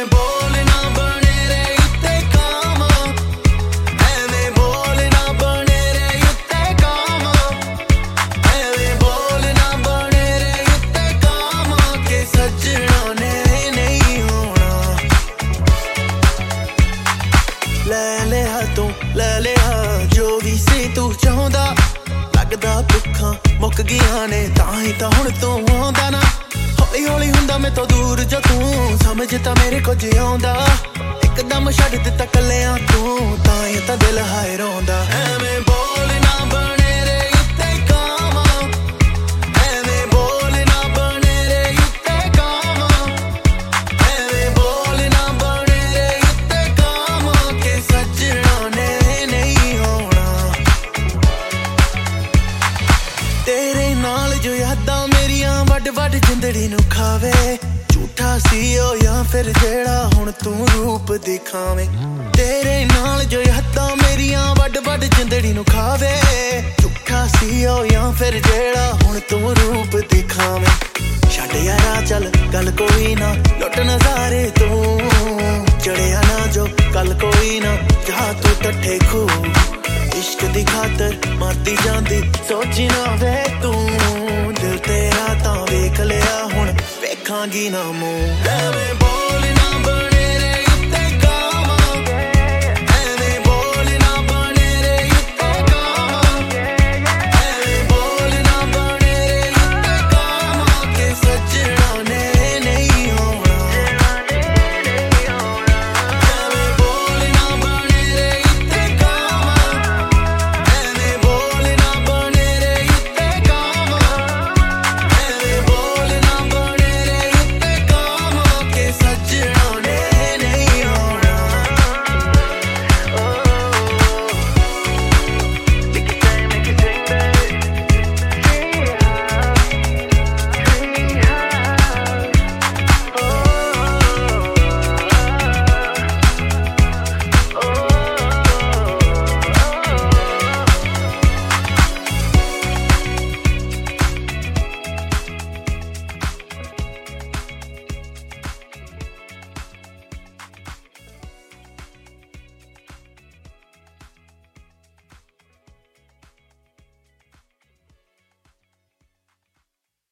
ਲੈ ਲਿਆ ਜੋ ਵੀ ਸੀ ਤੂੰ ਚਾਹੁੰਦਾ ਲੱਗਦਾ ਭੁੱਖਾਂ ਮੁੱਕ ਗਈਆਂ ਨੇ ਤਾਂ ਹੀ ਤਾਂ ਹੁਣ ਤੂੰ ਆਉਂਦਾ ਨਾ ਹੌਲੀ ਹੌਲੀ ਹੁੰਦਾ ਮੈਂ ਤੋਂ ਦੂਰ ਜੋ ਤੂੰ ਸਮਝ ਤਾਂ ਮੇਰੇ ਕੁਝ ਆਉਂਦਾ ਇੱਕਦਮ ਛੱਡ ਦਿੱਤਾ ਕੱਲਿਆਂ ਤੂੰ ਤਾਂ ਹੀ ਤਾਂ ਦਿਲ ਹਾਏ ਰੋਂਦਾ ਐਵੇਂ ਬੋਲ ਨਾ ਬਣੇ ਰੇ ਉੱਤੇ ਕਾਵਾਂ ਐਵੇਂ ਬੋਲ ਨਾ ਬਣੇ ਰੇ ਉੱਤੇ ਕਾਵਾਂ ਐਵੇਂ ਬੋਲ ਨਾ ਬਣੇ ਰੇ ਉੱਤੇ ਕਾਵਾਂ ਕਿ ਸੱਜਣਾ ਨੇ ਨਹੀਂ ਹੋਣਾ ਤੇਰੇ ਨਾਲ ਜੋ ਯਾਦਾਂ ਮੇਰੀਆਂ ਵੱਡ ਵੱਡ ਜਿੰਦੜੀ ਨੂੰ ਖਾਵੇ ਝੂਠਾ ਸੀ ਉਹ ਜਾਂ ਫਿਰ ਜਿਹੜਾ ਹੁਣ ਤੂੰ ਰੂਪ ਦਿਖਾਵੇਂ ਤੇਰੇ ਨਾਲ ਜੋ ਯਾਦਾਂ ਮੇਰੀਆਂ ਵੱਡ ਵੱਡ ਜਿੰਦੜੀ ਨੂੰ ਖਾਵੇ ਝੂਠਾ ਸੀ ਉਹ ਜਾਂ ਫਿਰ ਜਿਹੜਾ ਹੁਣ ਤੂੰ ਰੂਪ ਦਿਖਾਵੇਂ ਛੱਡ ਯਾਰਾ ਚੱਲ ਗੱਲ ਕੋਈ ਨਾ ਲੁੱਟ ਨਜ਼ਾਰੇ ਤੂੰ ਚੜਿਆ ਨਾ ਜੋ ਕੱਲ ਕੋਈ ਨਾ ਜਾ ਤੂੰ ਟੱਠੇ ਖੂ ਇਸ਼ਕ ਦੀ ਖਾਤਰ ਮਰਦੀ ਜਾਂਦੀ ਸੋਚੀ ਨਾ ਵੇ ਤੂੰ ਦਿਲ ਤੇਰਾ ਤਾਂ ਵੇਖ ਲਿਆ ਹੁਣ ਵੇਖਾਂਗੀ ਨਾ ਮੂੰਹ ਐਵੇਂ